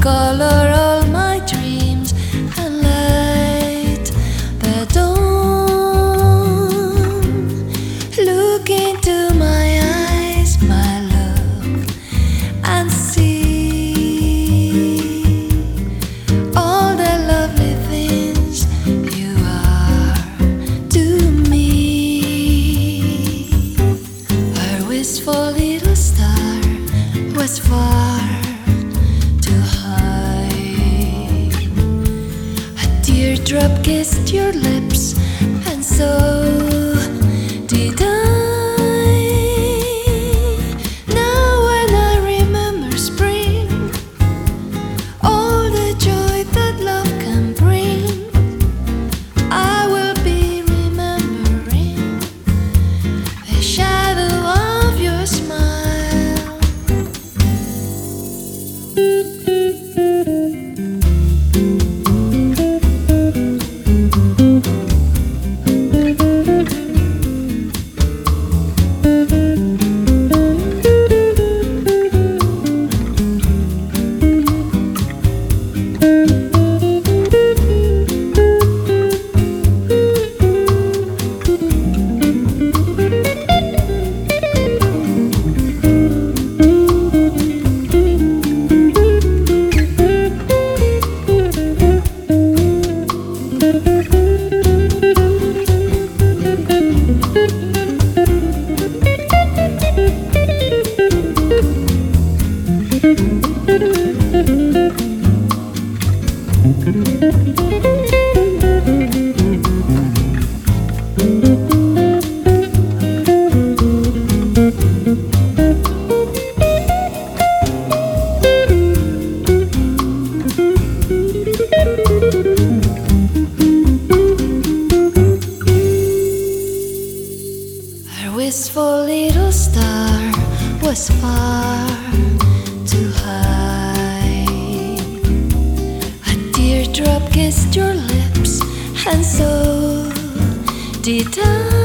color all my dreams and light the dawn. Look into my eyes, my love, and see all the lovely things you are to me. Our wistful little star was far too high. A teardrop kissed your lips, and so did I. Now when I remember spring, all the joy that love can bring, I will be remembering the shadow of your smile. Our wistful little star was far too high. A teardrop kissed your lips, and so did I.